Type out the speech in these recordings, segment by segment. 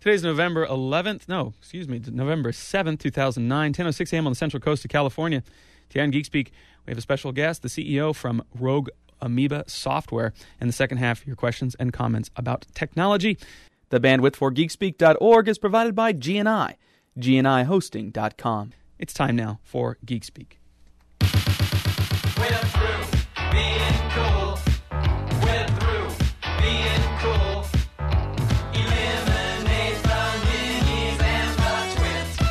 Today's November 11th. No, excuse me, November 7th, 2009, 10:06 a.m. on the Central Coast of California. Today on Geek Speak, we have a special guest, the CEO from Rogue Amoeba Software. In the second half, your questions and comments about technology. The bandwidth for geekspeak.org is provided by GNI, GNIHosting.com. It's time now for Geek Speak. We're through being cool. We're through being cool. Eliminate the minis and the twits.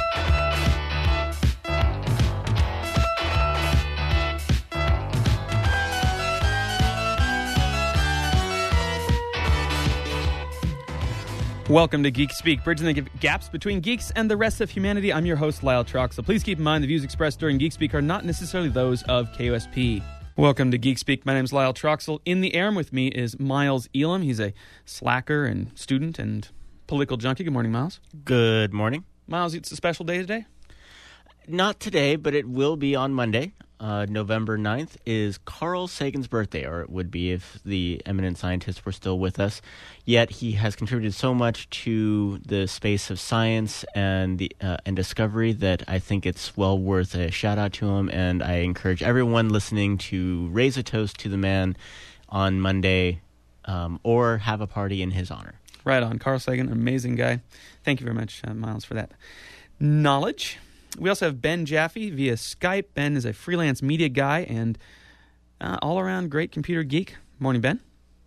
Welcome to Geek Speak, bridging the gaps between geeks and the rest of humanity. I'm your host, Lyle Troxel. Please keep in mind the views expressed during Geek Speak are not necessarily those of KOSP. Welcome to Geek Speak. My name is Lyle Troxel. In the air with me is Miles Elam. He's a slacker and student and political junkie. Good morning, Miles. Good morning. Miles, it's a special day today? Not today, but it will be on Monday. November 9th is Carl Sagan's birthday, or it would be if the eminent scientist were still with us. Yet he has contributed so much to the space of science and discovery that I think it's well worth a shout out to him. And I encourage everyone listening to raise a toast to the man on Monday, or have a party in his honor. Right on. Carl Sagan, an amazing guy. Thank you very much, Miles, for that knowledge. We also have Ben Jaffe via Skype. Ben is a freelance media guy and all-around great computer geek. Morning, Ben.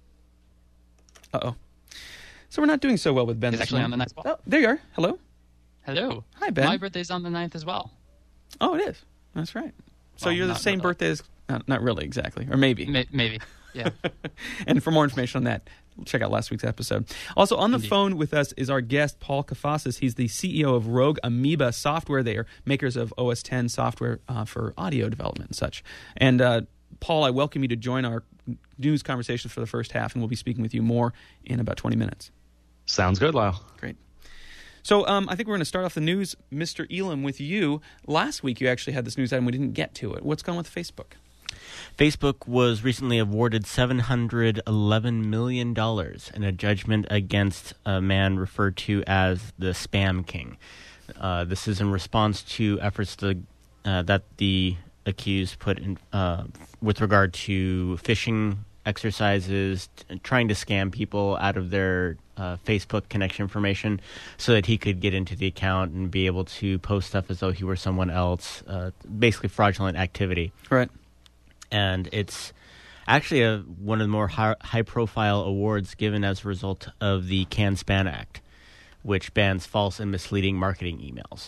Uh-oh. So we're not doing so well with Ben He's this actually morning. on the 9th. Oh, there you are. Hello. Hello. Hi, Ben. My birthday's on the 9th as well. Oh, it is. That's right. So Well, you're the not same really. birthday as... not really, exactly. Or maybe. Maybe. Yeah. And for more information on that, check out last week's episode. Also on the Indeed. phone with us is our guest, Paul Kafasis. He's the CEO of Rogue Amoeba Software. They are makers of OS X software for audio development and such. And Paul, I welcome you to join our news conversations for the first half, and we'll be speaking with you more in about 20 minutes. Sounds good, Lyle. Great. So I think we're going to start off the news, Mr. Elam, with you. Last week you actually had this news item. We didn't get to it. What's going on with Facebook? Facebook was recently awarded $711 million in a judgment against a man referred to as the Spam King. This is in response to efforts that the accused put in with regard to phishing exercises, trying to scam people out of their Facebook connection information so that he could get into the account and be able to post stuff as though he were someone else, basically fraudulent activity. Right. And it's actually one of the more high-profile awards given as a result of the CAN-SPAM Act, which bans false and misleading marketing emails.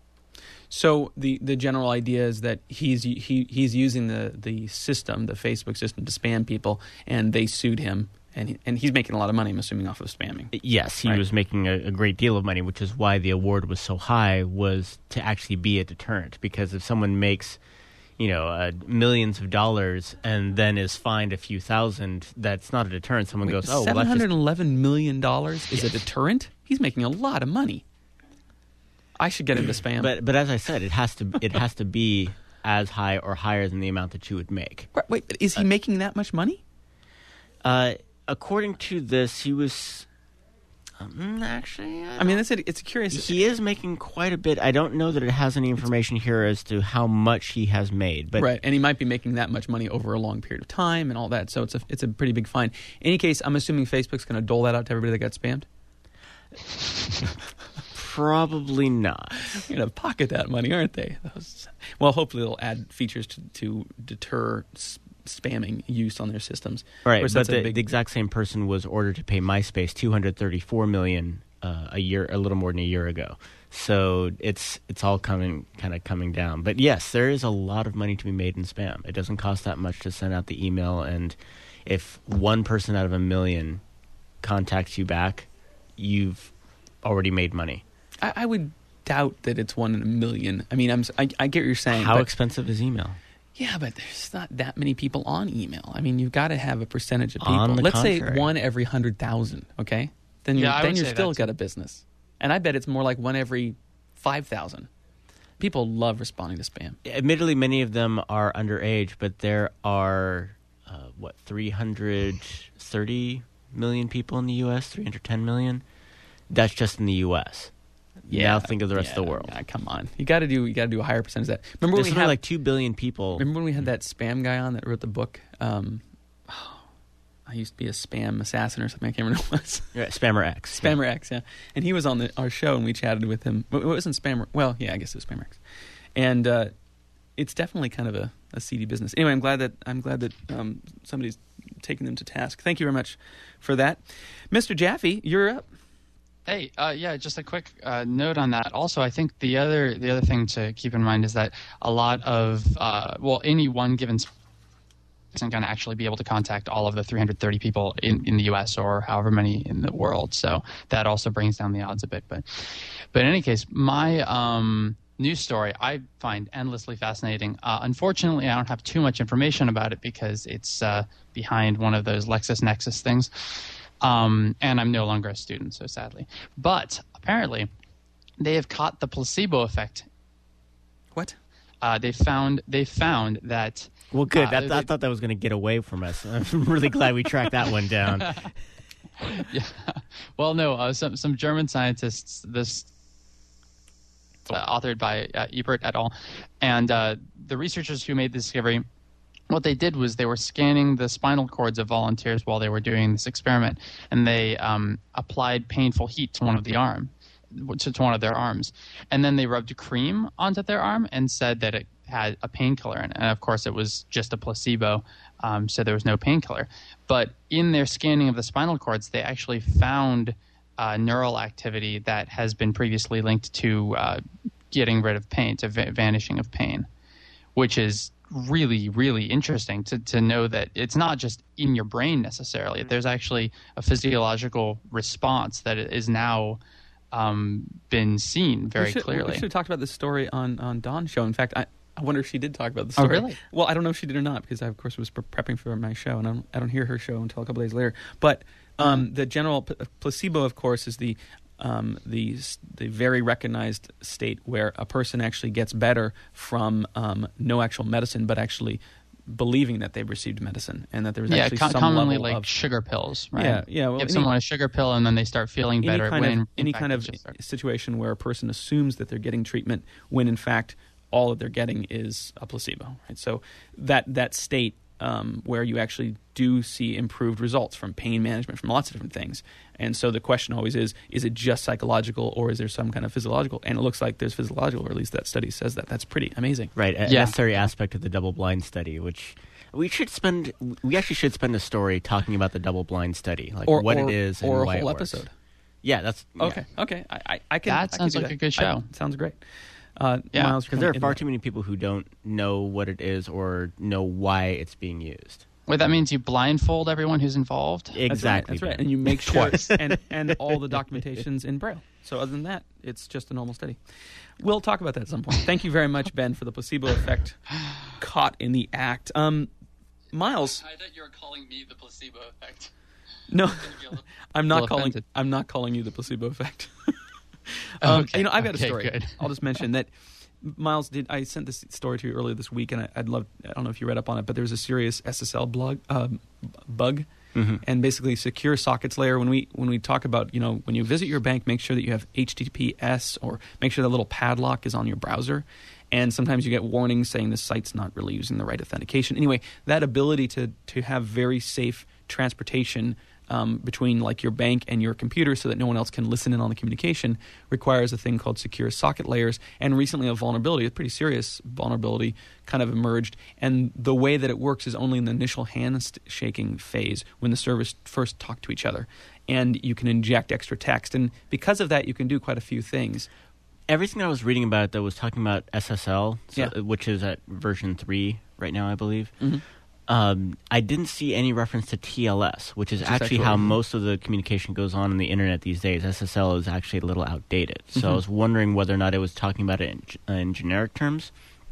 So the general idea is that he's using the system, the Facebook system, to spam people, and they sued him, and he's making a lot of money, I'm assuming, off of spamming. Yes, he Right. was making a great deal of money, which is why the award was so high, was to actually be a deterrent. Because if someone makes, millions of dollars and then is fined a few thousand, that's not a deterrent. Someone goes, oh, well, that's just... $711 million is a deterrent? He's making a lot of money. I should get into spam. But as I said, it has to be as high or higher than the amount that you would make. Wait, is he making that much money? According to this, he was actually. I mean, it's curious. He is making quite a bit. I don't know that it has any information here as to how much he has made. But Right, and he might be making that much money over a long period of time and all that. So it's a pretty big fine. In any case, I'm assuming Facebook's going to dole that out to everybody that got spammed. probably not. They're going to pocket that money, aren't they? Well, hopefully they'll add features to deter spamming use on their systems. Right, Of course, but that's the exact same person was ordered to pay MySpace $234 million a little more than a year ago. So it's all coming down. But yes, there is a lot of money to be made in spam. It doesn't cost that much to send out the email, and if one person out of a million contacts you back, you've already made money. I would doubt that it's 1 in a million. I mean, I get what you're saying. How but, expensive is email? Yeah, but there's not that many people on email. I mean, you've got to have a percentage of people. On the Let's contrary. say 1 every 100,000. Okay, then Yeah, I then would you're say still that's- got a business. And I bet it's more like 1 every 5,000. People love responding to spam. Admittedly, many of them are underage, but there are 330 million people in the U.S., 310 million. That's just in the U.S. Now think of the rest of the world. Yeah, come on, you got to do a higher percentage of that. Remember when There's we something had like 2 billion people. Remember when we had that spam guy on that wrote the book? I used to be a spam assassin or something. I can't remember what it was. Yeah, Spammer X. Spammer X, yeah. And he was on our show, and we chatted with him. It wasn't Spammer. Well, yeah, I guess it was Spammer X. And it's definitely kind of a seedy business. Anyway, I'm glad that somebody's taking them to task. Thank you very much for that, Mr. Jaffe. You're up. Hey, yeah, just a quick note on that. Also, I think the other thing to keep in mind is that a lot of any one given isn't going to actually be able to contact all of the 330 people in the U.S. or however many in the world. So that also brings down the odds a bit. But in any case, my news story I find endlessly fascinating. Unfortunately, I don't have too much information about it because it's behind one of those LexisNexis things. And I'm no longer a student, so sadly. But apparently, they have caught the placebo effect. What? They found that. Well, good. I thought that was going to get away from us. I'm really glad we tracked that one down. Yeah. Well, no. Some German scientists. This authored by Ebert et al. And the researchers who made the discovery. What they did was they were scanning the spinal cords of volunteers while they were doing this experiment, and they applied painful heat to one of their arms, and then they rubbed cream onto their arm and said that it had a painkiller in it. And of course, it was just a placebo, so there was no painkiller. But in their scanning of the spinal cords, they actually found neural activity that has been previously linked to getting rid of pain, to vanishing of pain, which is really, really interesting to know that it's not just in your brain necessarily. There's actually a physiological response that is now been seen very clearly. We should have talked about this story on Dawn's show. In fact, I wonder if she did talk about the story. Oh, really? Well, I don't know if she did or not because I, of course, was prepping for my show, and I don't hear her show until a couple days later. But the general placebo, of course, is the very recognized state where a person actually gets better from no actual medicine, but actually believing that they've received medicine and that there's actually some commonly level like of sugar pills, right? Yeah. Well, give someone a sugar pill and then they start feeling better. Any kind of situation where a person assumes that they're getting treatment when in fact all that they're getting is a placebo, right? So that state where you actually do see improved results from pain management, from lots of different things. And so the question always is it just psychological or is there some kind of physiological? And it looks like there's physiological, or at least that study says that. That's pretty amazing. Right, a necessary aspect of the double-blind study, which we actually should spend a story talking about the double-blind study, like what it is and or why a whole it works. episode. Yeah, that's... Okay. I can. That sounds like a good show. Sounds great. Because there are far too many people who don't know what it is or know why it's being used. Well, that means you blindfold everyone who's involved. Exactly. That's right. And you make sure and all the documentation's in Braille. So other than that, it's just a normal study. We'll talk about that at some point. Thank you very much, Ben, for the placebo effect caught in the act. Miles. I thought you were calling me the placebo effect. No, I'm not offended. calling you the placebo effect. Okay. I've got a story. Good. I'll just mention that Miles I sent this story to you earlier this week, and I don't know if you read up on it, but there was a serious SSL bug, and basically secure sockets layer. When we talk about, when you visit your bank, make sure that you have HTTPS, or make sure that little padlock is on your browser. And sometimes you get warnings saying this site's not really using the right authentication. Anyway, that ability to have very safe transportation between like your bank and your computer so that no one else can listen in on the communication requires a thing called secure socket layers. And recently a vulnerability, a pretty serious vulnerability, kind of emerged. And the way that it works is only in the initial handshaking phase when the servers first talk to each other. And you can inject extra text. And because of that, you can do quite a few things. Everything I was reading about, though, was talking about SSL, which is at version 3 right now, I believe. Mm-hmm. I didn't see any reference to TLS, which is actually how most of the communication goes on the internet these days. SSL is actually a little outdated. So I was wondering whether or not it was talking about it in generic terms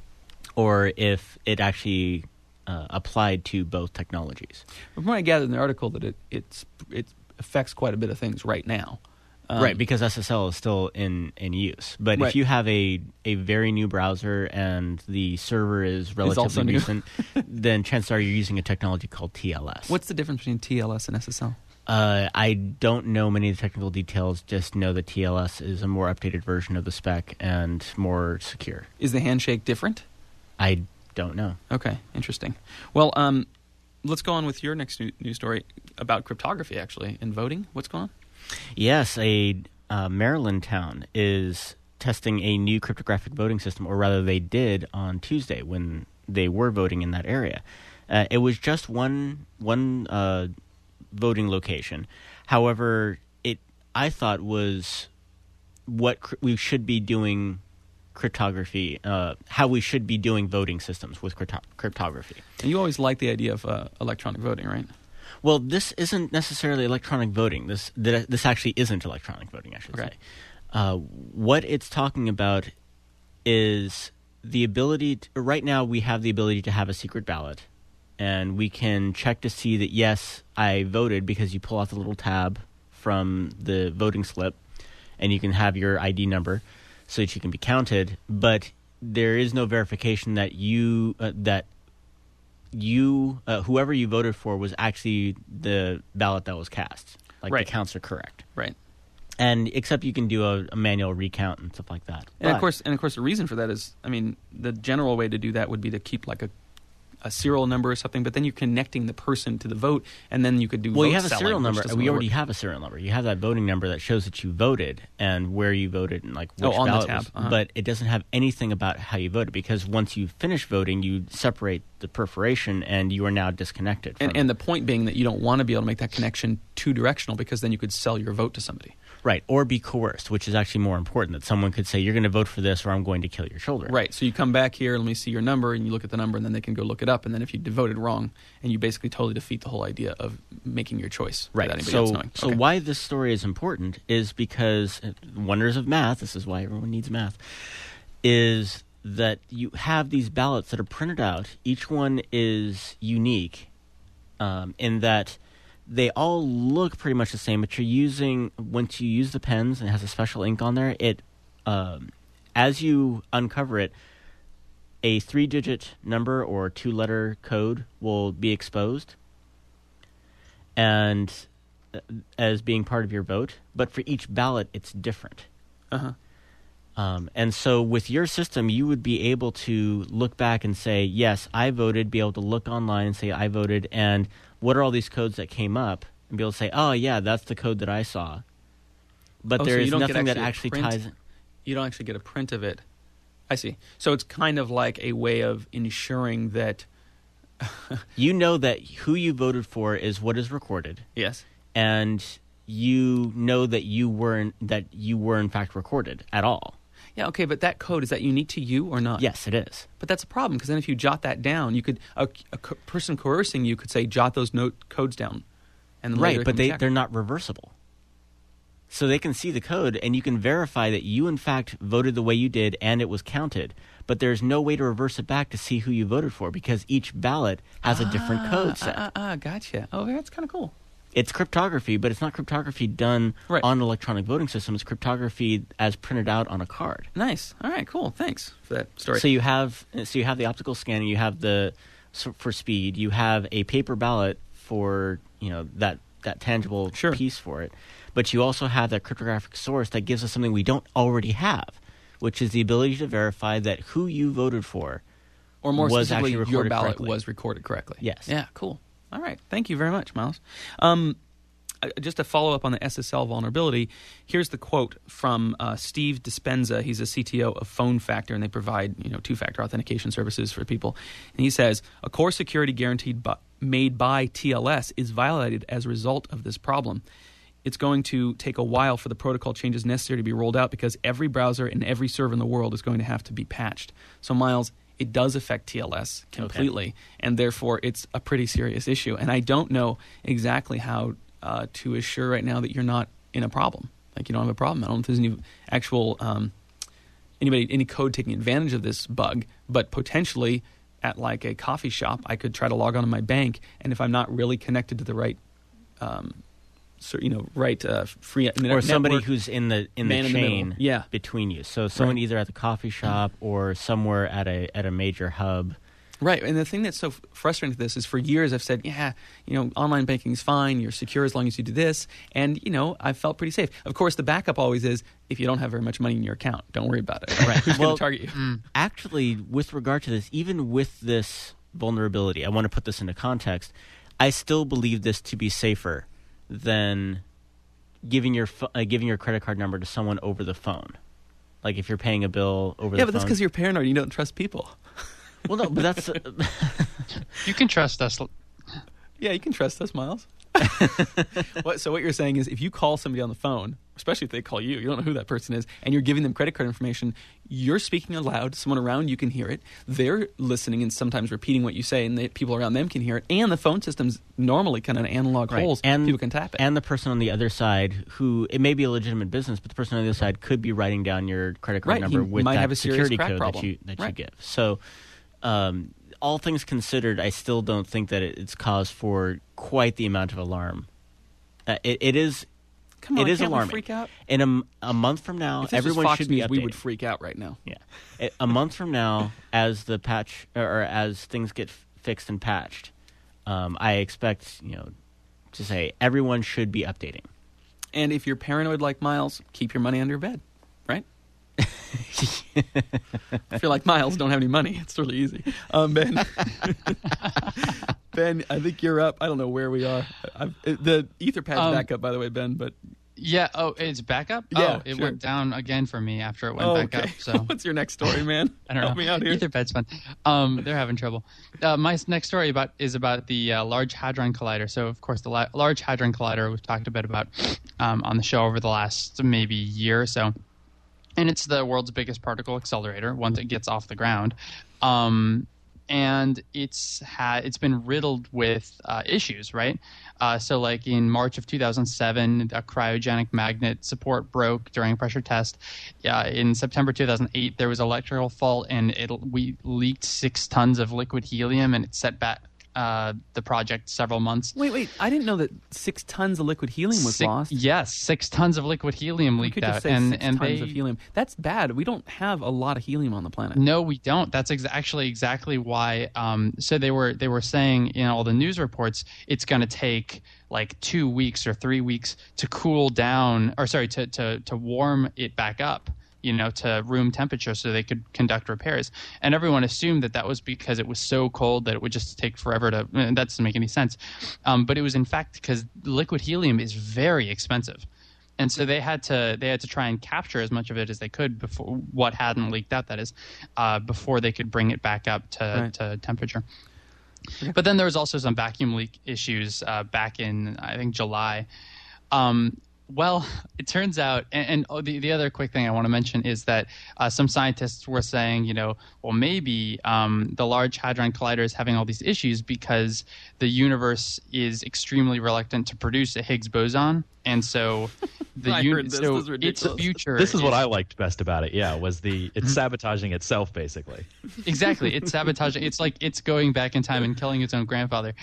or if it actually applied to both technologies. From what I gathered in the article, that it affects quite a bit of things right now. Right, because SSL is still in use. But if you have a very new browser and the server is relatively recent, then chances are you're using a technology called TLS. What's the difference between TLS and SSL? I don't know many of the technical details, just know that TLS is a more updated version of the spec and more secure. Is the handshake different? I don't know. Okay, interesting. Well, let's go on with your next news story about cryptography, actually, and voting. What's going on? Yes, a Maryland town is testing a new cryptographic voting system, or rather they did on Tuesday when they were voting in that area. It was just one voting location. However, I thought was what we should be doing cryptography, how we should be doing voting systems with cryptography. And you always like the idea of electronic voting, right? Well, this isn't necessarily electronic voting. This actually isn't electronic voting, I should say. What it's talking about is the ability right now we have the ability to have a secret ballot, and we can check to see that, yes, I voted, because you pull out the little tab from the voting slip, and you can have your ID number so that you can be counted. But there is no verification that whoever you voted for was actually the ballot that was cast. Like, Right. the counts are correct. Right. And except you can do a manual recount and stuff like that. And of course, the reason for that is, I mean, the general way to do that would be to keep like a serial number or something, but then you're connecting the person to the vote, and then you could do. Well, you vote have a selling, serial which number. doesn't We really already work. have a serial number. You have that voting number that shows that you voted and where you voted and like which on the ballot tab. was. Uh-huh. But it doesn't have anything about how you voted, because once you finish voting, you separate the perforation and you are now disconnected. From And the point being that you don't want to be able to make that connection two directional, because then you could sell your vote to somebody. Right, or be coerced, which is actually more important, that someone could say, you're going to vote for this or I'm going to kill your children. Right. So you come back here, let me see your number, and you look at the number, and then they can go look it up. And then if you voted wrong, and you basically totally defeat the whole idea of making your choice Right. without anybody else knowing. So Okay. why this story is important is because wonders of math, this is why everyone needs math, is that you have these ballots that are printed out. Each one is unique in that they all look pretty much the same, but once you use the pens and it has a special ink on there, it as you uncover it, a 3-digit number or 2-letter code will be exposed and as being part of your vote, but for each ballot it's different. Uh-huh. And so with your system, you would be able to look back and say, yes, I voted, be able to look online and say I voted, and what are all these codes that came up, and be able to say, oh, yeah, that's the code that I saw. But Oh, there so you is don't get nothing that actually a actually print? ties in. You don't actually get a print of it. I see. So it's kind of like a way of ensuring that. You know that who you voted for is what is recorded, Yes. and you know that you were in fact recorded at all. Yeah. Okay. But that code, is that unique to you or not? Yes, it is. But that's a problem, because then if you jot that down, you could person coercing you could say jot those codes down, and then later Right, but come check. they're not reversible. So they can see the code, and you can verify that you, in fact, voted the way you did, and it was counted. But there's no way to reverse it back to see who you voted for, because each ballot has a different code set. Gotcha. Oh, that's kind of cool. It's cryptography, but it's not cryptography done Right. on an electronic voting system. It's cryptography as printed out on a card. Nice. All right. Cool. Thanks for that story. So you have the optical scanning, you have for speed, you have a paper ballot for that tangible Sure. piece for it, but you also have that cryptographic source that gives us something we don't already have, which is the ability to verify that who you voted for or more was specifically, actually your recorded ballot correctly. was recorded correctly. Yes. Yeah. Cool. All right. Thank you very much, Miles. Just to follow up on the SSL vulnerability, here's the quote from Steve Dispenza. He's a CTO of Phone Factor, and they provide two-factor authentication services for people. And he says, a core security guarantee made by TLS is violated as a result of this problem. It's going to take a while for the protocol changes necessary to be rolled out, because every browser and every server in the world is going to have to be patched. So, Miles, it does affect TLS completely, and therefore it's a pretty serious issue. And I don't know exactly how to assure right now that you're not in a problem. Like, you don't have a problem. I don't know if there's any actual any code taking advantage of this bug, but potentially at like a coffee shop, I could try to log on to my bank, and if I'm not really connected to the right free or somebody network, who's in the man in the chain middle. Yeah. between you. So someone Right. either at the coffee shop or somewhere at a major hub. Right, and the thing that's so frustrating to this is for years I've said, online banking is fine, you're secure as long as you do this, and, I've felt pretty safe. Of course, the backup always is, if you don't have very much money in your account, don't worry about it. Right. Who's going to target you? Actually, with regard to this, even with this vulnerability, I want to put this into context, I still believe this to be safer than giving your credit card number to someone over the phone. Like if you're paying a bill over the phone. Yeah, but that's because you're paranoid and you don't trust people. Well, no, but that's... You can trust us. Yeah, you can trust us, Miles. So what you're saying is if you call somebody on the phone, especially if they call you don't know who that person is, and you're giving them credit card information, you're speaking aloud, someone around you can hear it, they're listening and sometimes repeating what you say, and people around them can hear it, and the phone system's normally kind of analog holes, and people can tap it. And the person on the other side, who, it may be a legitimate business, but the person on the other side could be writing down your credit card number with might that have a serious security crack code problem. that you give. So all things considered, I still don't think that it's cause for quite the amount of alarm. It is. Come on, it is can't alarming. We freak out? In a month from now, If this was everyone Fox should be News, updating. we would freak out right now. Yeah, a month from now, as the patch or as things get fixed and patched, I expect to say everyone should be updating. And if you're paranoid like Miles, keep your money under your bed, right? If you're like Miles, don't have any money. It's really easy. Ben, Ben, I think you're up. I don't know where we are. The Etherpad's back up, by the way, Ben. But Yeah. Oh, it's back up? Yeah, Oh, it sure. went down again for me after it went back up. So What's your next story, man? I don't Help know. me out here. Etherpad's fun. They're having trouble. My next story is about the Large Hadron Collider. So, of course, the Large Hadron Collider we've talked a bit about on the show over the last maybe year or so. And it's the world's biggest particle accelerator once it gets off the ground. And it's been riddled with issues, right? So like in March of 2007, a cryogenic magnet support broke during a pressure test. In September 2008, there was an electrical fault, and we leaked 6 tons of liquid helium, and it set back the project several months. Wait. I didn't know that 6 tons of liquid helium was lost. Yes, 6 tons of liquid helium We leaked could out. just say 6 tons of helium. That's bad. We don't have a lot of helium on the planet. No, we don't. That's actually exactly why. So they were saying in all the news reports it's going to take like 2 weeks or 3 weeks to cool down, or sorry, to warm it back up, to room temperature so they could conduct repairs. And everyone assumed that was because it was so cold that it would just take forever to. That doesn't make any sense. But it was in fact because liquid helium is very expensive. And so they had to try and capture as much of it as they could before what hadn't leaked out, that is, before they could bring it back up to temperature. Okay. But then there was also some vacuum leak issues back in, I think, July. Well, it turns out, and the other quick thing I want to mention is that some scientists were saying, well, maybe the Large Hadron Collider is having all these issues because the universe is extremely reluctant to produce a Higgs boson, and so its future. This is what I liked best about it. Yeah, was it's sabotaging itself basically. Exactly, it's sabotaging. It's like it's going back in time and killing its own grandfather.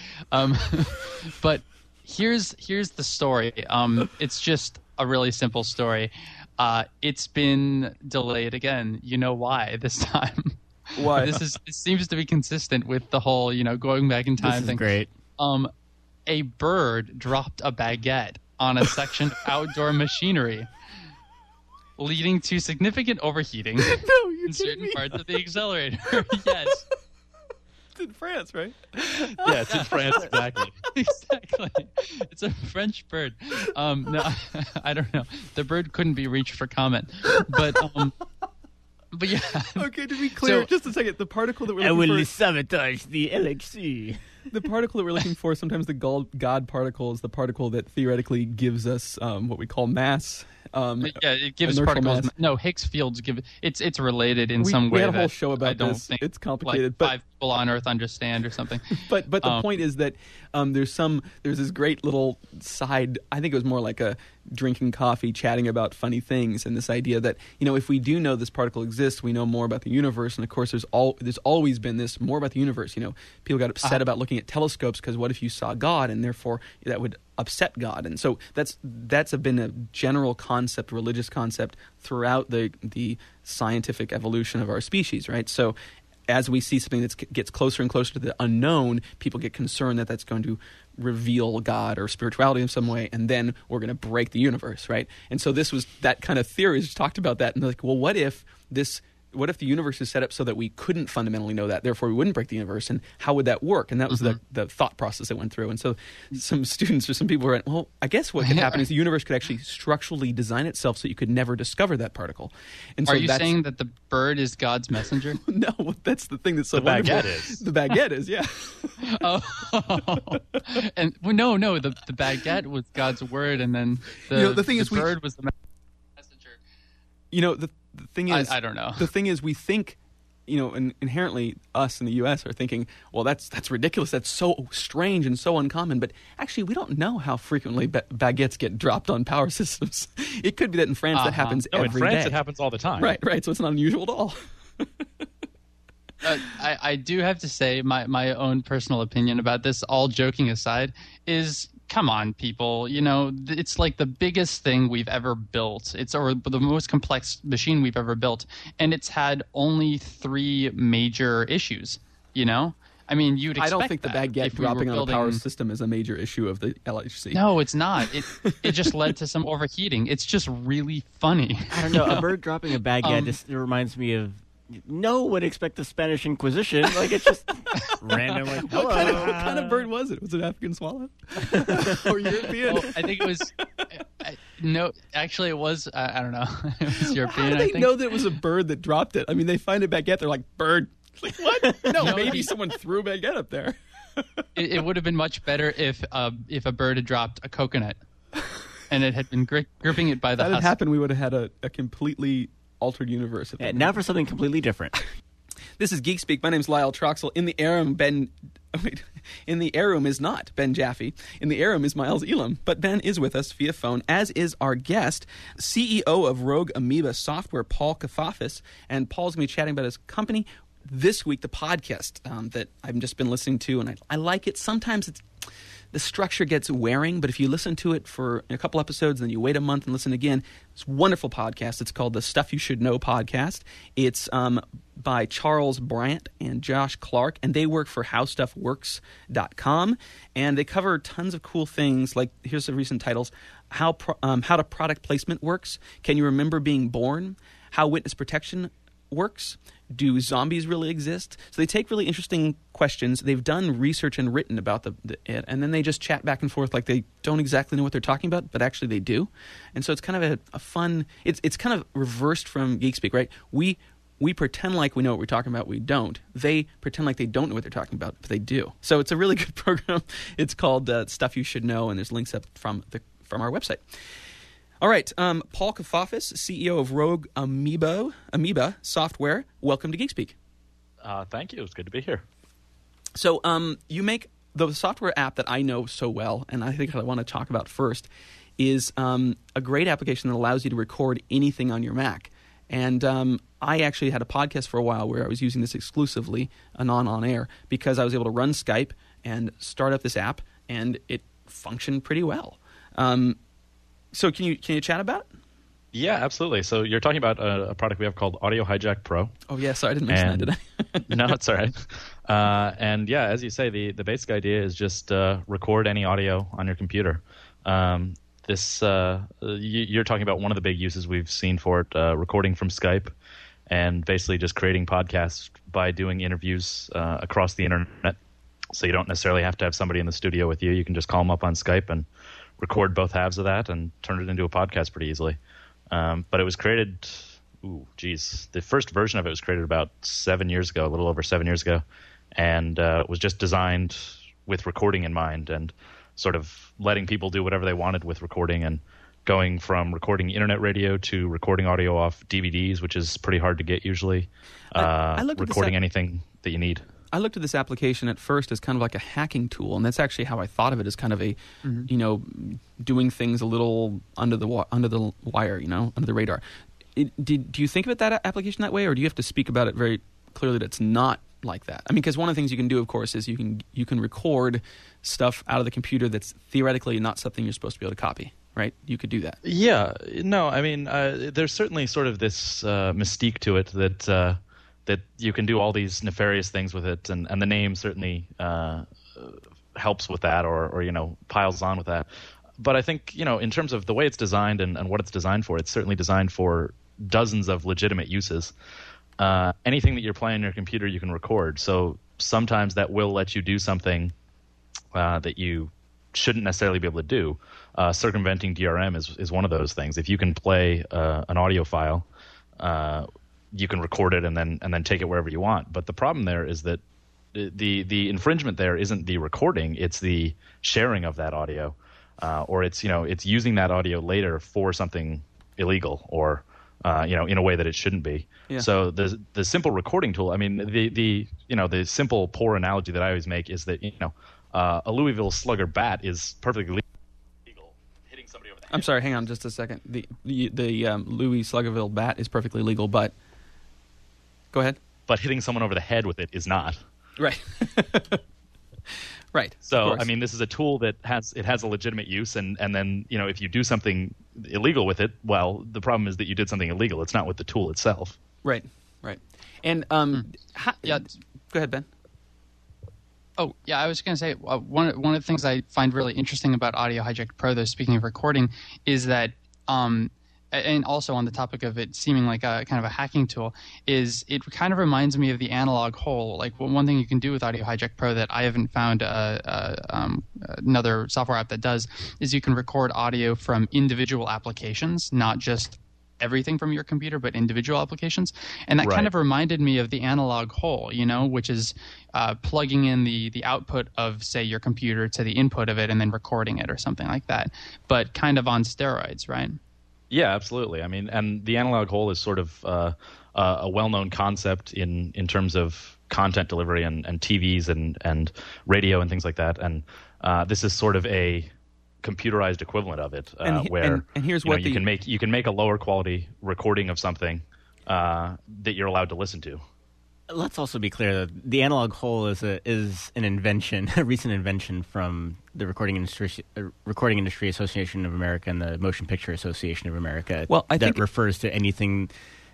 But here's the story. It's just a really simple story. It's been delayed again. You know why this time? Why? This seems to be consistent with the whole, going back in time This is thing. great. A bird dropped a baguette on a section of outdoor machinery, leading to significant overheating in certain parts of the accelerator. Yes. It's in France, right? Yeah, it's in France, exactly. Exactly. It's a French bird. No, I don't know. The bird couldn't be reached for comment. But yeah. Okay, to be clear, So- just a second. The particle that we're I looking will for, sabotage the elixir. the particle that we're looking for, sometimes the God particle is the particle that theoretically gives us what we call mass. Yeah, it gives inertial particles. mass. No, Higgs fields give. It's related in We some way. had a whole that show about I don't this. think It's complicated, like but 5 people on Earth understand or something. But the point is that there's this great little side. I think it was more like a drinking coffee, chatting about funny things, and this idea that if we do know this particle exists, we know more about the universe. And of course, there's always been this more about the universe. People got upset about looking at telescopes because what if you saw God, and therefore that would upset God. And so that's been a general concept, religious concept throughout the scientific evolution of our species, right? So as we see something that gets closer and closer to the unknown, people get concerned that that's going to reveal God or spirituality in some way, and then we're going to break the universe, right? And so this was that kind of theory. Just talked about that, and they're like, well, what if the universe is set up so that we couldn't fundamentally know that, therefore we wouldn't break the universe, and how would that work? And that was the thought process that went through. And so some students or some people were like, well, I guess what could happen is the universe could actually structurally design itself so you could never discover that particle. And so Are you saying that the bird is God's messenger? No, that's the thing that's so The wonderful. baguette is. The baguette is, yeah. And well, no, the baguette was God's word, and then the thing is bird was the messenger. The thing is, I don't know. The thing is, we think, and inherently us in the U.S. are thinking, well, that's ridiculous. That's so strange and so uncommon. But actually, we don't know how frequently baguettes get dropped on power systems. It could be that in France that happens No, every in France day. it happens all the time. Right. So it's not unusual at all. I do have to say my own personal opinion about this, all joking aside, is come on, people. It's like the biggest thing we've ever built. Or the most complex machine we've ever built. And it's had only 3 major issues, I mean, you'd expect I don't think the that baguette if we were dropping on a power building- system is a major issue of the LHC. No, it's not. It just led to some overheating. It's just really funny. I don't know. A bird dropping a baguette just reminds me of. No one would expect the Spanish Inquisition. Like, it's just random. Like, hello. What kind of bird was it? Was it African swallow? Or European? Well, I think it was. No, actually, it was. I don't know. It was European. How do I they think. know that it was a bird that dropped it? I mean, they find a baguette, they're like, bird. Like, what? No, maybe someone threw a baguette up there. It would have been much better if a bird had dropped a coconut, and it had been gripping it by the That had husk. happened, we would have had a completely altered universe. Now for something completely different. This is Geek Speak. My name's Lyle Troxel. In the air room, in the air room is not Ben Jaffe. In the air room is Miles Elam. But Ben is with us via phone, as is our guest, CEO of Rogue Amoeba Software, Paul Kafafis. And Paul's going to be chatting about his company this week, the podcast that I've just been listening to, and I like it. Sometimes the structure gets wearing, but if you listen to it for a couple episodes, then you wait a month and listen again, it's a wonderful podcast. It's called the Stuff You Should Know podcast. It's by Charles Brandt and Josh Clark, and they work for HowStuffWorks.com, and they cover tons of cool things. Like, here's the recent titles: how to product placement works, can you remember being born, how witness protection works, do zombies really exist? So they take really interesting questions. They've done research and written about it, and then they just chat back and forth like they don't exactly know what they're talking about, but actually they do. And so it's kind of a fun. It's kind of reversed from Geek Speak, right? We pretend like we know what we're talking about. We don't. They pretend like they don't know what they're talking about, but they do. So it's a really good program. It's called Stuff You Should Know, and there's links up from our website. All right, Paul Kafafis, CEO of Rogue Amoeba Software. Welcome to Geek Speak. Thank you. It's good to be here. So you make the software app that I know so well, and I think I want to talk about first, is a great application that allows you to record anything on your Mac. And I actually had a podcast for a while where I was using this exclusively, Anon on air, because I was able to run Skype and start up this app, and it functioned pretty well. So can you chat about it? Yeah, absolutely. So you're talking about a product we have called Audio Hijack Pro. Oh, yeah, sorry, I didn't mention that, did I? No, it's all right. And yeah, as you say, the basic idea is just record any audio on your computer. You're talking about one of the big uses we've seen for it, recording from Skype, and basically just creating podcasts by doing interviews across the internet. So you don't necessarily have to have somebody in the studio with you. You can just call them up on Skype and record both halves of that and turn it into a podcast pretty easily. But it was created, the first version of it was created about 7 years ago, a little over 7 years ago, and it was just designed with recording in mind and sort of letting people do whatever they wanted with recording, and going from recording internet radio to recording audio off DVDs, which is pretty hard to get usually, I looked at recording anything that you need. I looked at this application at first as kind of like a hacking tool, and that's actually how I thought of it, as kind of a, doing things a little under the wire, under the radar. Do you think of it that application that way, or do you have to speak about it very clearly that it's not like that? I mean, because one of the things you can do, of course, is you can record stuff out of the computer that's theoretically not something you're supposed to be able to copy, right? You could do that. Yeah. No, I mean, there's certainly sort of this mystique to it that that you can do all these nefarious things with it, and the name certainly helps with that, or piles on with that. But I think, in terms of the way it's designed and what it's designed for, it's certainly designed for dozens of legitimate uses. Anything that you're playing on your computer, you can record. So sometimes that will let you do something that you shouldn't necessarily be able to do. Circumventing DRM is one of those things. If you can play an audio file, you can record it and then take it wherever you want. But the problem there is that the infringement there isn't the recording; it's the sharing of that audio, or it's using that audio later for something illegal, or in a way that it shouldn't be. Yeah. So the simple recording tool. I mean, the simple poor analogy that I always make is that a Louisville Slugger bat is perfectly legal. Hitting somebody over the head. I'm sorry, hang on just a second. The Louis Sluggerville bat is perfectly legal, but go ahead. But hitting someone over the head with it is not. Right. Right. So, I mean, this is a tool that has a legitimate use, and then, if you do something illegal with it, well, the problem is that you did something illegal. It's not with the tool itself. Right. And Yeah. Go ahead, Ben. Oh, yeah, I was going to say, one of the things I find really interesting about Audio Hijack Pro, though, speaking of recording, is that, and also on the topic of it seeming like a kind of a hacking tool, is it kind of reminds me of the analog hole. Like, one thing you can do with Audio Hijack Pro that I haven't found another software app that does is you can record audio from individual applications, not just everything from your computer, but individual applications. And that kind of reminded me of the analog hole, which is plugging in the output of, say, your computer to the input of it and then recording it or something like that, but kind of on steroids, right? Yeah, absolutely. I mean, and the analog hole is sort of a well-known concept in terms of content delivery and TVs and radio and things like that. And this is sort of a computerized equivalent of it, where and here's what you can make a lower quality recording of something that you're allowed to listen to. Let's also be clear that the analog hole is an invention, a recent invention from the Recording Industry Association of America and the Motion Picture Association of America. Well, I think refers to anything.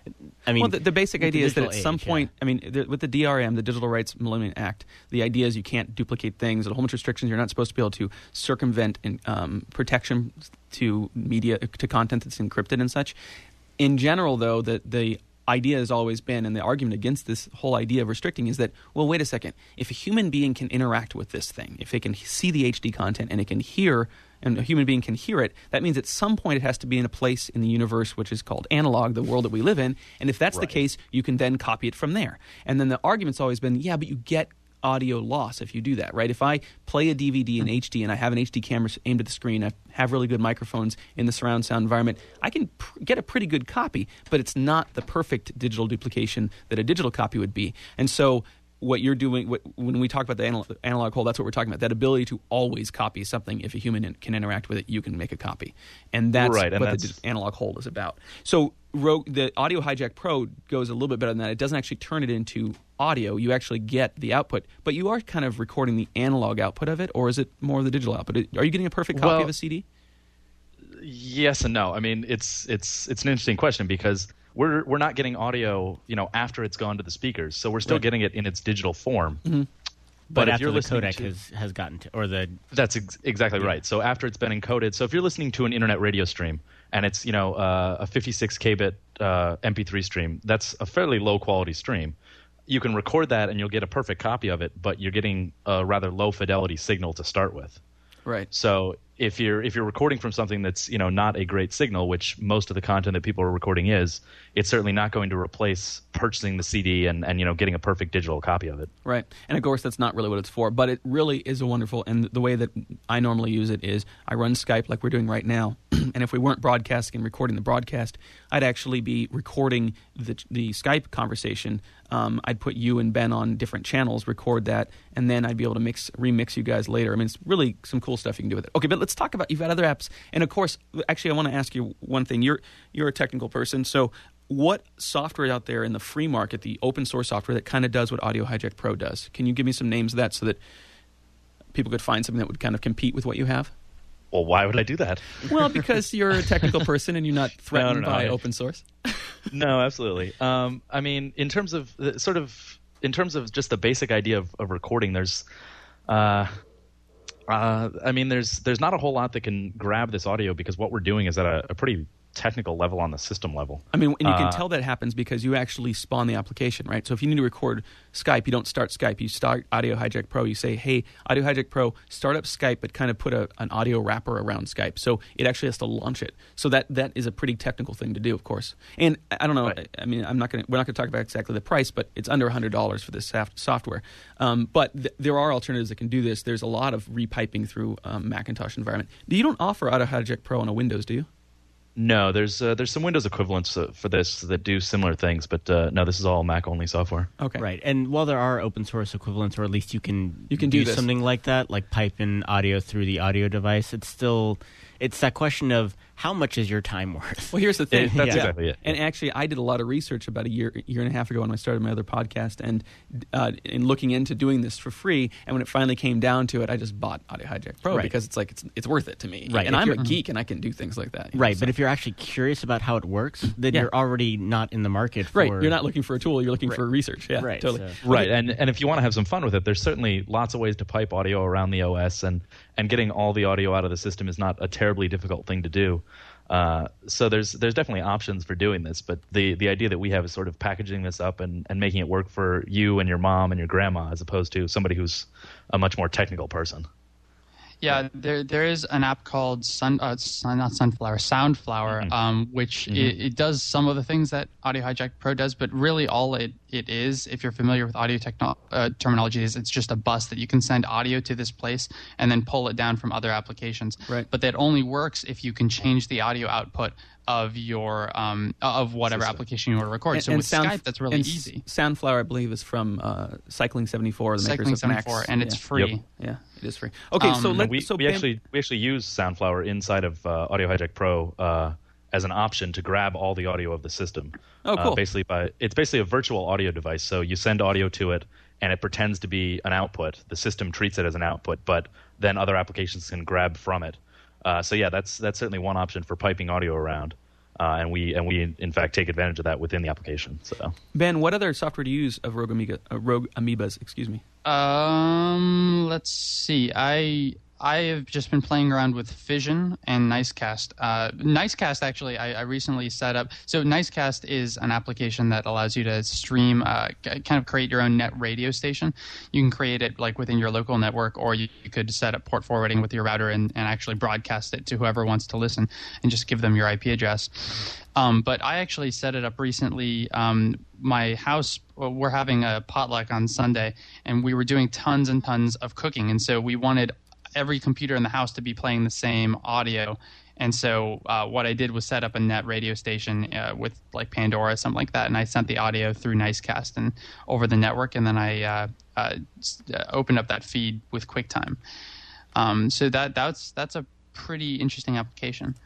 I mean, well, the basic idea is that at digital some age, point, I mean, with the DRM, the Digital Rights Millennium Act, the idea is you can't duplicate things. There's a whole bunch of restrictions. You're not supposed to be able to circumvent protection to media, to content that's encrypted and such. In general, though, the idea has always been, and the argument against this whole idea of restricting is that, well, wait a second. If a human being can interact with this thing, if it can see the HD content and it can hear, and a human being can hear it, that means at some point it has to be in a place in the universe which is called analog, the world that we live in. And if that's the case, you can then copy it from there. And then the argument's always been, yeah, but you get audio loss if you do that, right? If I play a DVD in HD and I have an HD camera aimed at the screen, I have really good microphones in the surround sound environment, I can get a pretty good copy, but it's not the perfect digital duplication that a digital copy would be. And so what you're doing, when we talk about the analog hole, that's what we're talking about, that ability to always copy something. If a human can interact with it, you can make a copy. And that's what the analog hole is about. So the Audio Hijack Pro goes a little bit better than that. It doesn't actually turn it into audio. You actually get the output, but you are kind of recording the analog output of it, or is it more of the digital output? Are you getting a perfect copy of a CD? Yes and no. I mean, it's an interesting question because we're not getting audio, after it's gone to the speakers, so we're still getting it in its digital form. Mm-hmm. But if after you're the listening codec has gotten to, or the that's exactly right. So after it's been encoded, so if you're listening to an internet radio stream and it's a 56 kbit MP3 stream, that's a fairly low quality stream. You can record that and you'll get a perfect copy of it, but you're getting a rather low fidelity signal to start with. Right. So if you're recording from something that's not a great signal, which most of the content that people are recording is, it's certainly not going to replace purchasing the CD and getting a perfect digital copy of it. Right. And of course that's not really what it's for, but it really is a wonderful, and the way that I normally use it is I run Skype like we're doing right now, and if we weren't broadcasting and recording the broadcast, I'd actually be recording the Skype conversation. I'd put you and Ben on different channels, record that, and then I'd be able to remix you guys later. I mean, it's really some cool stuff you can do with it. Okay, but let's talk about, you've got other apps, and of course, actually, I want to ask you one thing. You're a technical person, so what software out there in the free market, the open source software that kind of does what Audio Hijack Pro does? Can you give me some names of that so that people could find something that would kind of compete with what you have? Well, why would I do that? Well, because you're a technical person and you're not threatened by open source. No, absolutely. I mean, in terms of just the basic idea of recording, there's not a whole lot that can grab this audio because what we're doing is at a pretty technical level on the system level. I mean, and you can tell that happens because you actually spawn the application, right? So if you need to record Skype, you don't start Skype. You start Audio Hijack Pro. You say, hey, Audio Hijack Pro, start up Skype, but kind of put an audio wrapper around Skype. So it actually has to launch it. So that is a pretty technical thing to do, of course. And I don't know. Right. I mean, we're not going to talk about exactly the price, but it's under $100 for this software. But there are alternatives that can do this. There's a lot of repiping through Macintosh environment. You don't offer Audio Hijack Pro on a Windows, do you? No, there's some Windows equivalents for this that do similar things, but no, this is all Mac-only software. Okay. Right. And while there are open source equivalents, or at least you can do this. something like that, like pipe in audio through the audio device, it's that question of how much is your time worth? Well, here's the thing. That's exactly it. And actually, I did a lot of research about a year and a half ago when I started my other podcast, and in looking into doing this for free. And when it finally came down to it, I just bought Audio Hijack Pro Right. because it's like it's worth it to me. Right. And If I'm a you're- geek, and I can do things like that. you know, Right, so- but if you're actually curious about how it works, then Yeah. you're already not in the market for... right, you're not looking for a tool. You're looking for research. Yeah, Right, totally. so- Right, and if you want to have some fun with it, there's certainly lots of ways to pipe audio around the OS, and getting all the audio out of the system is not a terribly difficult thing to do. So there's definitely options for doing this, but the idea that we have is sort of packaging this up and making it work for you and your mom and your grandma as opposed to somebody who's a much more technical person. Yeah, there is an app called Soundflower, which it does some of the things that Audio Hijack Pro does, but really all it is, if you're familiar with audio terminology, is it's just a bus that you can send audio to this place and then pull it down from other applications. Right. But that only works if you can change the audio output of your of whatever application you want to record. So with Skype, that's really easy. Soundflower, I believe, is from Cycling 74, the makers Cycling of Max. 74, and it's Yeah. free. Yep. Yeah, it is free. Okay, so And let we Ben- actually use Soundflower inside of Audio Hijack Pro as an option to grab all the audio of the system. Oh, cool. It's basically a virtual audio device. So you send audio to it, and it pretends to be an output. The system treats it as an output, but then other applications can grab from it. So yeah, that's certainly one option for piping audio around. And we in fact take advantage of that within the application. So Ben, what other software do you use of Rogue Amoebas? Excuse me. Let's see. I have just been playing around with Fission and Nicecast. Nicecast, actually, I recently set up. So Nicecast is an application that allows you to stream, kind of create your own net radio station. You can create it like within your local network, or you could set up port forwarding with your router and actually broadcast it to whoever wants to listen and just give them your IP address. But I actually set it up recently. My house, we're having a potluck on Sunday, and we were doing tons and tons of cooking. And so we wanted every computer in the house to be playing the same audio. And so what I did was set up a net radio station with like Pandora, something like that, and I sent the audio through Nicecast and over the network, and then I opened up that feed with QuickTime. So that's a pretty interesting application.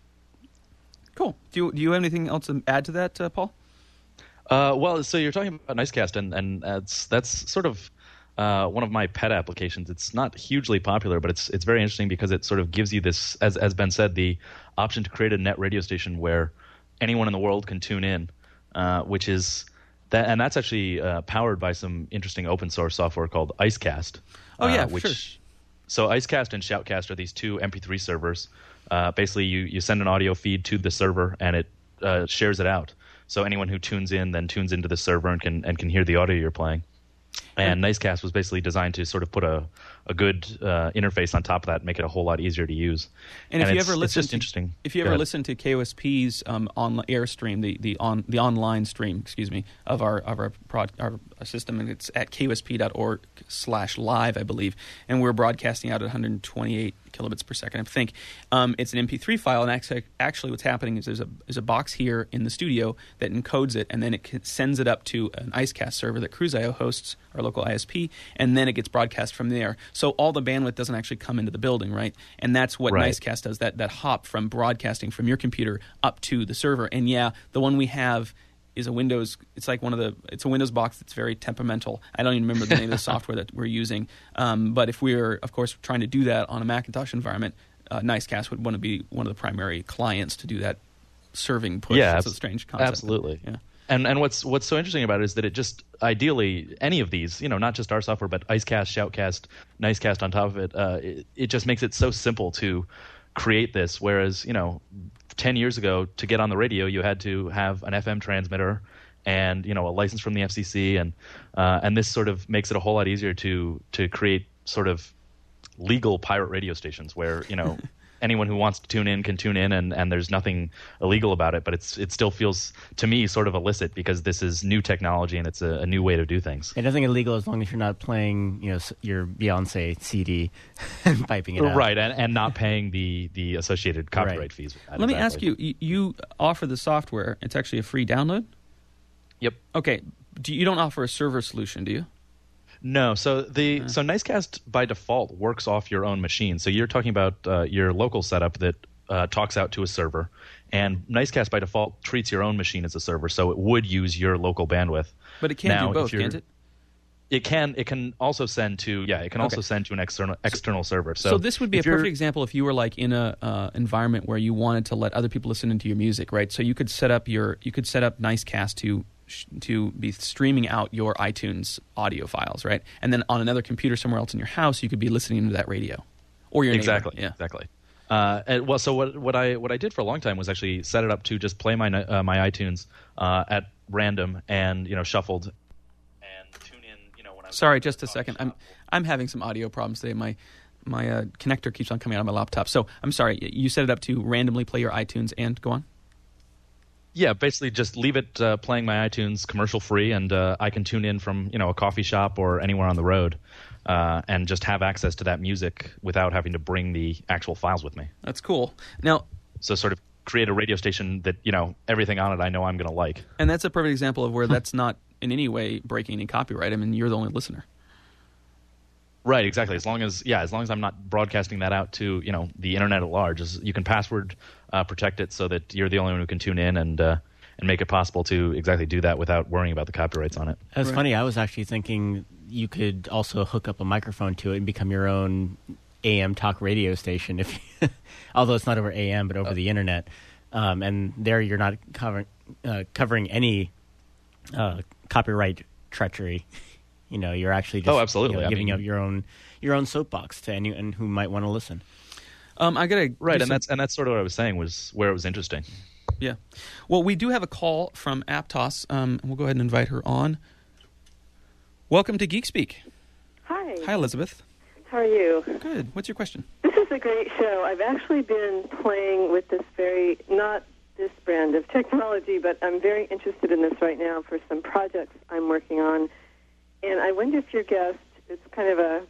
Cool. Do you have anything else to add to that, Paul? well, so you're talking about Nicecast, and that's sort of one of my pet applications. It's not hugely popular, but it's very interesting because it sort of gives you this, as Ben said, the option to create a net radio station where anyone in the world can tune in, which is that, and that's actually powered by some interesting open source software called Icecast. Oh yeah, which, sure. So Icecast and Shoutcast are these two MP3 servers. Basically, you send an audio feed to the server, and it shares it out. So anyone who tunes in then tunes into the server and can hear the audio you're playing. And Nicecast was basically designed to sort of put a good interface on top of that and make it a whole lot easier to use. And if you ever it's listen just to, interesting. If you Go ever ahead. listen to KOSP's on Airstream, the online stream, of our system, and it's at kosp.org/live, I believe, and we're broadcasting out at 128 kilobits per second, I think. It's an MP3 file, and actually what's happening is there's a box here in the studio that encodes it, and then it sends it up to an Icecast server that Cruise.io hosts, our local ISP, and then it gets broadcast from there. So all the bandwidth doesn't actually come into the building, right? And that's what Right. Nicecast does, that hop from broadcasting from your computer up to the server. And yeah, the one we have is a Windows. It's like it's a Windows box that's very temperamental. I don't even remember the name of the software that we're using. But if we're, of course, trying to do that on a Macintosh environment, Nicecast would want to be one of the primary clients to do that serving push. Yeah, It's a strange concept. absolutely. Yeah. And what's so interesting about it is that it just ideally any of these, not just our software, but Icecast, Shoutcast, Nicecast on top of it, it just makes it so simple to create this. Whereas 10 years ago, to get on the radio, you had to have an FM transmitter and a license from the FCC, and this sort of makes it a whole lot easier to create sort of legal pirate radio stations where anyone who wants to tune in can tune in, and there's nothing illegal about it, but it still feels to me sort of illicit because this is new technology and it's a new way to do things. It nothing illegal as long as you're not playing your Beyonce CD and piping it out. Right, and not paying the associated copyright fees. Let me ask you, you offer the software. It's actually a free download? Yep. Okay. You don't offer a server solution, do you? No, so Nicecast by default works off your own machine. So you're talking about your local setup that talks out to a server, and Nicecast by default treats your own machine as a server, so it would use your local bandwidth. But it can't do both, can't it? It can also send to also send to an external server. So this would be a perfect example if you were like in a environment where you wanted to let other people listen into your music, right? So you could set up Nicecast to be streaming out your iTunes audio files, right? And then on another computer somewhere else in your house, you could be listening to that radio, or your neighbor. Exactly. So what I did for a long time was actually set it up to just play my iTunes at random and shuffled and tune in. When I'm sorry, just a second. I'm having some audio problems today. My connector keeps on coming out of my laptop. So I'm sorry. You set it up to randomly play your iTunes and go on. Yeah, basically just leave it playing my iTunes commercial free, and I can tune in from a coffee shop or anywhere on the road, and just have access to that music without having to bring the actual files with me. That's cool. Now, so sort of create a radio station that everything on it I know I'm going to like. And that's a perfect example of where that's not in any way breaking any copyright. I mean, you're the only listener. Right, exactly. As long as I'm not broadcasting that out to the internet at large, you can password protect it so that you're the only one who can tune in and make it possible to exactly do that without worrying about the copyrights on it. That's funny. I was actually thinking you could also hook up a microphone to it and become your own AM talk radio station, although it's not over AM but over the internet. And there you're not covering any copyright treachery. You're actually just absolutely. Giving up your own soapbox to anyone who might want to listen. I gotta that's sort of what I was saying was where it was interesting. Yeah. Well, we do have a call from Aptos. We'll go ahead and invite her on. Welcome to Geek Speak. Hi. Hi, Elizabeth. How are you? Good. What's your question? This is a great show. I've actually been playing with not this brand of technology, but I'm very interested in this right now for some projects I'm working on. And I wonder if your guest, it's kind of a,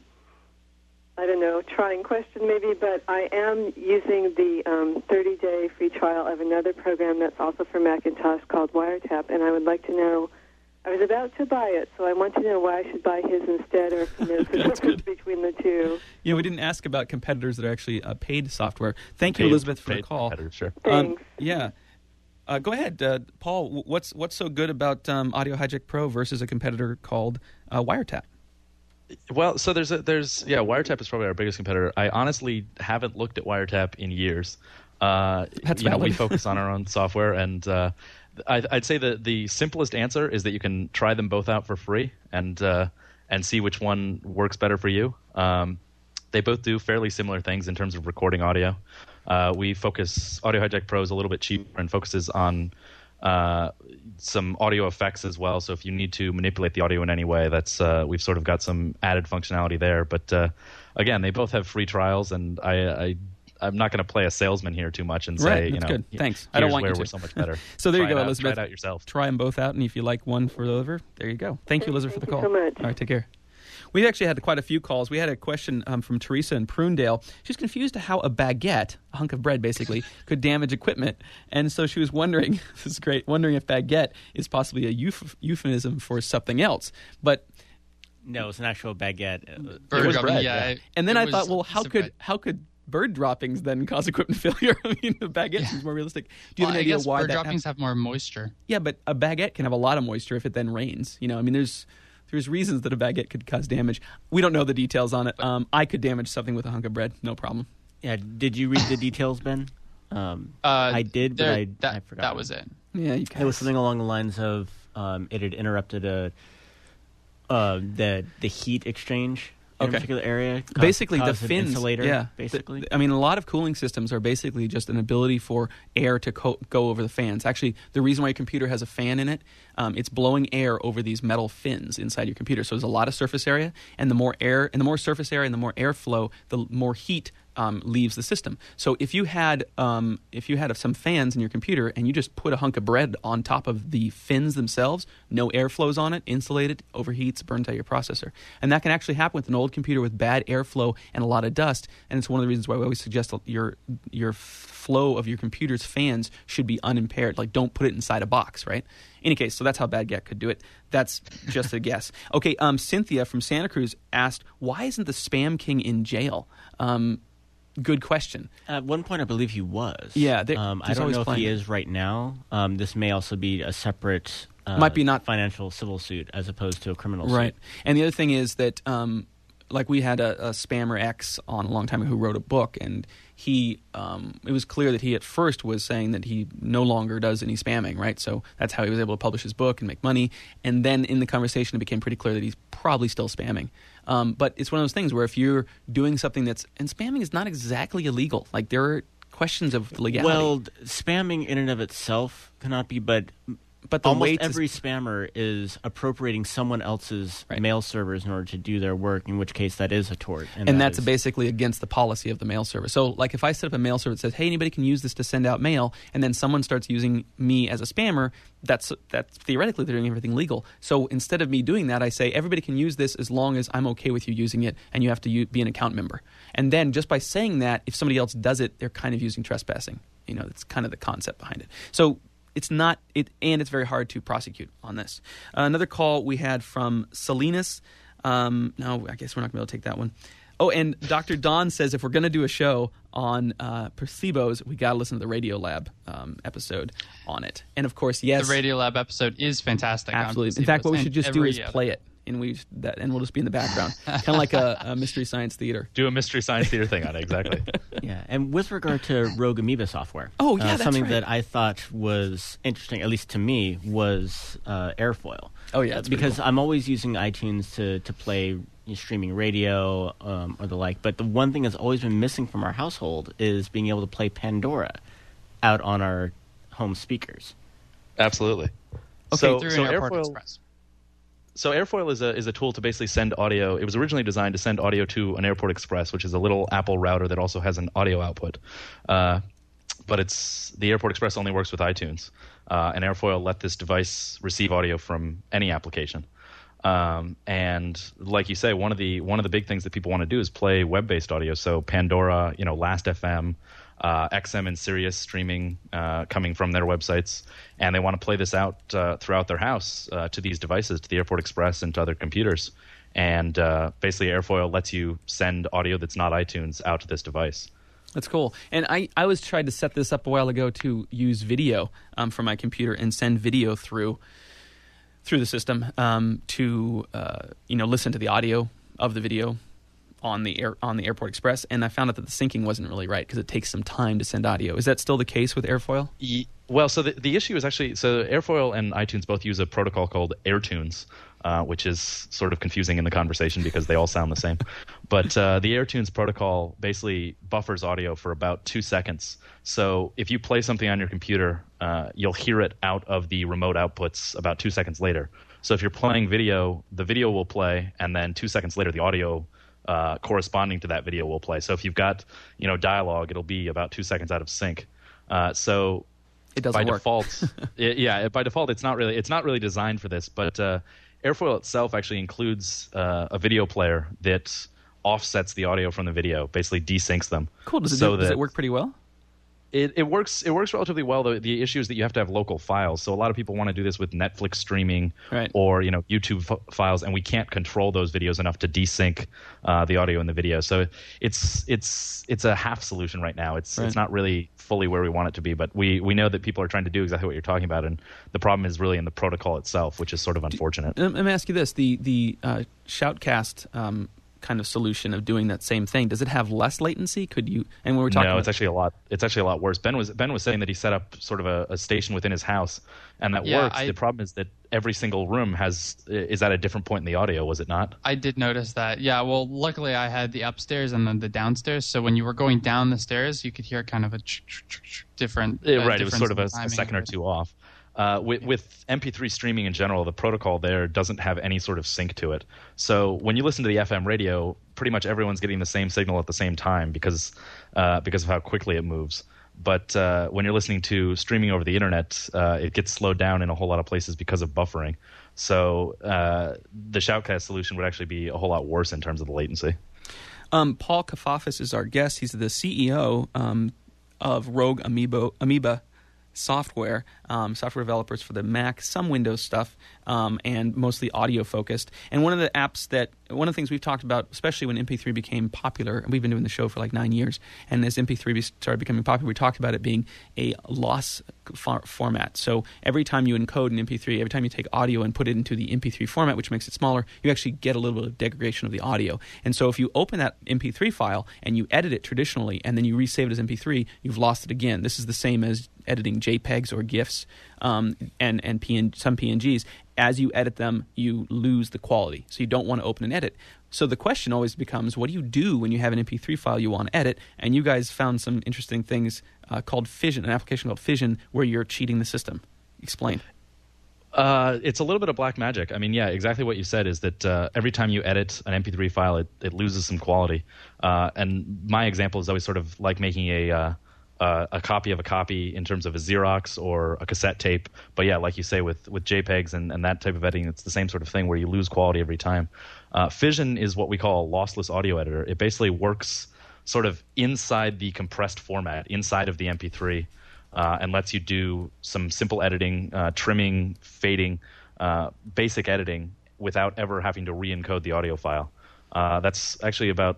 trying question maybe, but I am using the 30-day free trial of another program that's also for Macintosh called Wiretap, and I would like to know, I was about to buy it, so I want to know why I should buy his instead, or if there's a difference between the two. Yeah, we didn't ask about competitors that are actually paid software. Thank you, Elizabeth, for the call. Sure. Thanks. Yeah. Go ahead, Paul. What's so good about Audio Hijack Pro versus a competitor called Wiretap? Well, so Wiretap is probably our biggest competitor. I honestly haven't looked at Wiretap in years. That's valid. We focus on our own software, and I'd say that the simplest answer is that you can try them both out for free and see which one works better for you. They both do fairly similar things in terms of recording audio. Audio Hijack Pro is a little bit cheaper and focuses on some audio effects as well. So if you need to manipulate the audio in any way, we've sort of got some added functionality there. But again, they both have free trials, and I'm not going to play a salesman here too much and say, that's good. Thanks. I Here's don't want where you to. we're so much better. So there you go, Try Elizabeth. it out yourself. Try them both out, and if you like one for the other, there you go. Thank you, Elizabeth, for the call. Thank you so much. All right, take care. We've actually had quite a few calls. We had a question from Teresa in Prunedale. She's confused to how a baguette, a hunk of bread basically, could damage equipment. And so she was wondering, this is great, wondering if baguette is possibly a euphemism for something else. But no, it's an actual baguette. Bird was dropping, bread, yeah. and then It I was thought, well, some bread. how could bird droppings then cause equipment failure? I mean, the baguette seems more realistic. Do you have an I idea guess why bird that droppings happens? have more moisture. Yeah, but a baguette can have a lot of moisture if it then rains. I mean, there's reasons that a baguette could cause damage. We don't know the details on it. I could damage something with a hunk of bread, no problem. Yeah. Did you read the details, Ben? I did, but I forgot. That was it. Yeah, you It was something along the lines of it had interrupted the heat exchange in Okay. a particular area. Basically, the caused an fins. insulator, Yeah, basically. I mean, a lot of cooling systems are basically just an ability for air to go over the fans. Actually, the reason why your computer has a fan in it, it's blowing air over these metal fins inside your computer. So there's a lot of surface area, and the more air, and the more surface area, and the more airflow, the more heat leaves the system. So if you had some fans in your computer and you just put a hunk of bread on top of the fins themselves, no airflows on it, insulated, overheats, burns out your processor. And that can actually happen with an old computer with bad airflow and a lot of dust. And it's one of the reasons why we always suggest your flow of your computer's fans should be unimpaired. Like, don't put it inside a box, right? In any case, so that's how Bad Get could do it. That's just a guess. Okay, Cynthia from Santa Cruz asked, why isn't the Spam King in jail? Good question. At one point, I believe he was. Yeah, I he's don't always know if playing he it. is right now. This may also be a separate Might be not- financial civil suit as opposed to a criminal Right. suit. And the other thing is that, like we had a Spammer X on a long time ago who wrote a book, and he, it was clear that he at first was saying that he no longer does any spamming, right? So that's how he was able to publish his book and make money. And then in the conversation, it became pretty clear that he's probably still spamming. But it's one of those things where if you're doing something and spamming is not exactly illegal. Like, there are questions of legality. Well, spamming in and of itself cannot be, but but the almost weight every spammer is appropriating someone else's Right. mail servers in order to do their work, in which case that is a tort. and that that's is- basically against the policy of the mail server. So, like, if I set up a mail server that says, "Hey, anybody can use this to send out mail," and then someone starts using me as a spammer, that's theoretically they're doing everything legal. So instead of me doing that, I say everybody can use this as long as I'm okay with you using it, and you have to be an account member. And then just by saying that, if somebody else does it, they're kind of using trespassing. You know, that's kind of the concept behind it. So it's not it, and it's very hard to prosecute on this. Another call we had from Salinas. No, I guess we're not going to be able to take that one. Oh, and Dr. Don says if we're going to do a show on placebos, we got to listen to the Radiolab episode on it. And of course, yes, The Radiolab episode is fantastic. on absolutely. In fact, what we placebos, should just and do is every, play it, and we'll just be in the background, kind of like a mystery science theater. Do a Mystery Science Theater thing on it, exactly. Yeah, and with regard to Rogue Amoeba software, Oh, yeah, that's something right. that I thought was interesting, at least to me, was Airfoil. Oh, yeah, that's pretty because cool. I'm always using iTunes to play streaming radio or the like. But the one thing that's always been missing from our household is being able to play Pandora out on our home speakers. Absolutely. Okay, through an Airport Express. So Airfoil is a tool to basically send audio. It was originally designed to send audio to an Airport Express, which is a little Apple router that also has an audio output. But the Airport Express only works with iTunes. And Airfoil let this device receive audio from any application. And like you say, one of the big things that people want to do is play web-based audio. So Pandora, Last.fm, XM and Sirius streaming coming from their websites, and they want to play this out throughout their house to these devices, to the Airport Express and to other computers. And basically, Airfoil lets you send audio that's not iTunes out to this device. That's cool. And I was trying to set this up a while ago to use video from my computer and send video through the system to listen to the audio of the video on the Airport Express, and I found out that the syncing wasn't really right because it takes some time to send audio. Is that still the case with Airfoil? Well, so the issue is actually, so Airfoil and iTunes both use a protocol called AirTunes, which is sort of confusing in the conversation because they all sound the same. But the AirTunes protocol basically buffers audio for about 2 seconds. So if you play something on your computer, you'll hear it out of the remote outputs about 2 seconds later. So if you're playing video, the video will play, and then 2 seconds later, the audio corresponding to that video will play. So if you've got dialogue, it'll be about 2 seconds out of sync. So It doesn't by work. default, by default, it's not really designed for this. But Airfoil itself actually includes a video player that offsets the audio from the video, basically desyncs them. Cool. Does so it that work pretty well? It works relatively well. The issue is that you have to have local files. So a lot of people want to do this with Netflix streaming Right. or YouTube files, and we can't control those videos enough to desync the audio and the video. So it's a half solution right now. It's not really fully where we want it to be, but we know that people are trying to do exactly what you're talking about, and the problem is really in the protocol itself, which is sort of unfortunate. Let me ask you this: the Shoutcast kind of solution of doing that same thing? Does it have less latency? Could you? And when we're talking, no, it's actually a lot. It's actually a lot worse. Ben was saying that he set up sort of a station within his house, and that works. The problem is that every single room is at a different point in the audio. Was it not? I did notice that. Yeah. Well, luckily I had the upstairs and then the downstairs. So when you were going down the stairs, you could hear kind of a different. Right. It was sort of a second or two off. With MP3 streaming in general, the protocol there doesn't have any sort of sync to it. So when you listen to the FM radio, pretty much everyone's getting the same signal at the same time because of how quickly it moves. But when you're listening to streaming over the internet, it gets slowed down in a whole lot of places because of buffering. So the Shoutcast solution would actually be a whole lot worse in terms of the latency. Paul Kafafis is our guest. He's the CEO of Rogue Amoeba software developers for the Mac, some Windows stuff, and mostly audio focused. And one of the things we've talked about, especially when MP3 became popular, and we've been doing the show for like 9 years, and as MP3 started becoming popular, we talked about it being a loss format. So every time you encode an MP3, every time you take audio and put it into the MP3 format, which makes it smaller, you actually get a little bit of degradation of the audio. And so if you open that MP3 file and you edit it traditionally, and then you resave it as MP3, you've lost it again. This is the same as editing JPEGs or GIFs and some PNGs. As you edit them, you lose the quality. So you don't want to open and edit. So the question always becomes, what do you do when you have an MP3 file you want to edit? And you guys found some interesting things called Fission, an application called Fission, where you're cheating the system. Explain. It's a little bit of black magic. I mean, yeah, exactly what you said is that every time you edit an MP3 file, it loses some quality. And my example is always sort of like making a copy of a copy in terms of a Xerox or a cassette tape. But yeah, like you say, with JPEGs and that type of editing, it's the same sort of thing where you lose quality every time. Fission is what we call a lossless audio editor. It basically works sort of inside the compressed format, inside of the MP3, and lets you do some simple editing, trimming, fading, basic editing without ever having to re-encode the audio file. That's actually about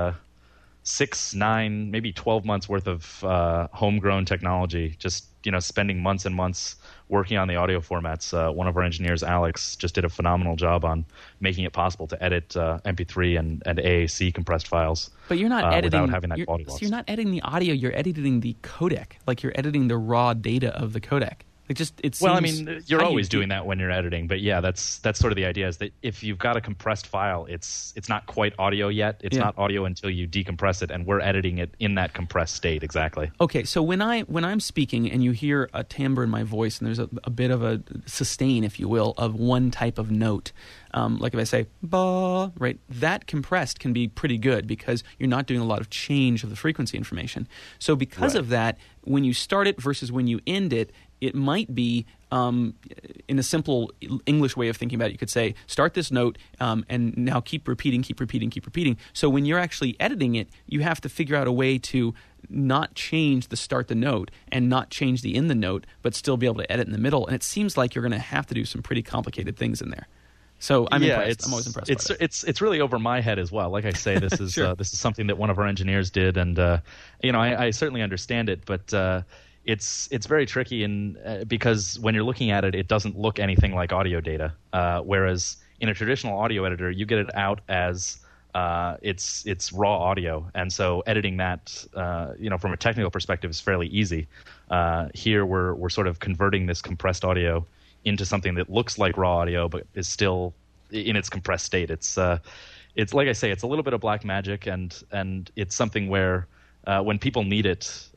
6, 9, maybe 12 months worth of homegrown technology, just spending months and months working on the audio formats. One of our engineers, Alex, just did a phenomenal job on making it possible to edit MP3 and AAC compressed files. But you're not editing without having that quality loss. So you're not editing the audio, you're editing the codec. Like you're editing the raw data of the codec. Well, I mean, you're always doing that when you're editing, but yeah, that's sort of the idea. Is that if you've got a compressed file, it's not quite audio yet. It's not audio until you decompress it, and we're editing it in that compressed state. Exactly. Okay, so when I'm speaking and you hear a timbre in my voice, and there's a bit of a sustain, if you will, of one type of note, like if I say ba, right, that compressed can be pretty good because you're not doing a lot of change of the frequency information. So because of that, when you start it versus when you end it, it might be, in a simple English way of thinking about it, you could say, start this note and now keep repeating. So when you're actually editing it, you have to figure out a way to not change the start the note and not change the end the note, but still be able to edit in the middle. And it seems like you're going to have to do some pretty complicated things in there. So I'm impressed. I'm always impressed. It's really over my head as well. Like I say, this is this is something that one of our engineers did, and I certainly understand it, but it's very tricky because when you're looking at it, it doesn't look anything like audio data. Whereas in a traditional audio editor, you get it out as it's raw audio, and so editing that, from a technical perspective, is fairly easy. Here, we're sort of converting this compressed audio into something that looks like raw audio, but is still in its compressed state. It's like I say, it's a little bit of black magic, and it's something where when people need it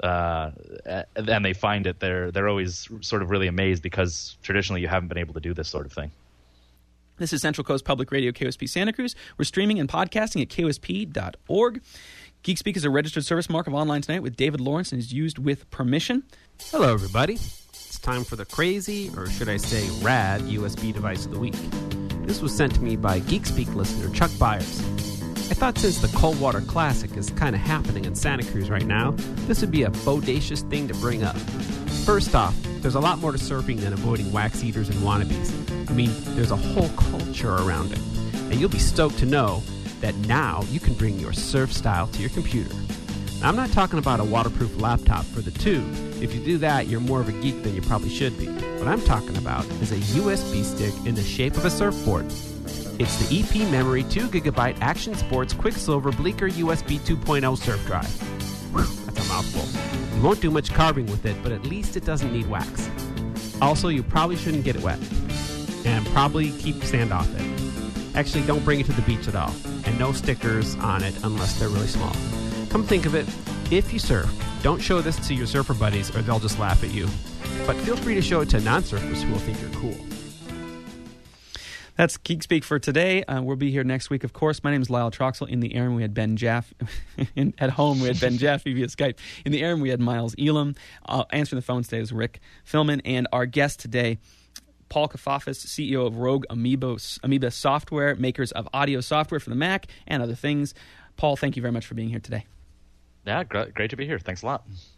and they find it, they're always sort of really amazed because traditionally you haven't been able to do this sort of thing. This is Central Coast Public Radio, KOSP Santa Cruz. We're streaming and podcasting at KOSP.org. GeekSpeak is a registered service mark of Online Tonight with David Lawrence and is used with permission. Hello, everybody. It's time for the crazy, or should I say rad, USB device of the week. This was sent to me by GeekSpeak listener Chuck Byers. I thought since the Cold Water Classic is kind of happening in Santa Cruz right now, this would be a bodacious thing to bring up. First off, there's a lot more to surfing than avoiding wax eaters and wannabes. I mean, there's a whole culture around it. And you'll be stoked to know that now you can bring your surf style to your computer. Now, I'm not talking about a waterproof laptop for the tube. If you do that, you're more of a geek than you probably should be. What I'm talking about is a USB stick in the shape of a surfboard. It's the EP Memory 2GB Action Sports Quicksilver Bleecker USB 2.0 surf drive. Whew, that's a mouthful. You won't do much carving with it, but at least it doesn't need wax. Also, you probably shouldn't get it wet. And probably keep sand off it. Actually, don't bring it to the beach at all. And no stickers on it unless they're really small. Come think of it, if you surf, don't show this to your surfer buddies or they'll just laugh at you. But feel free to show it to non-surfers who will think you're cool. That's Geek Speak for today. We'll be here next week, of course. My name is Lyle Troxel. In the air, we had Ben Jaffe. At home, we had Ben Jaffe via Skype. In the air, we had Miles Elam. Answering the phone today is Rick Philman. And our guest today, Paul Kafafis, CEO of Rogue Amoeba Software, makers of audio software for the Mac and other things. Paul, thank you very much for being here today. Yeah, great to be here. Thanks a lot.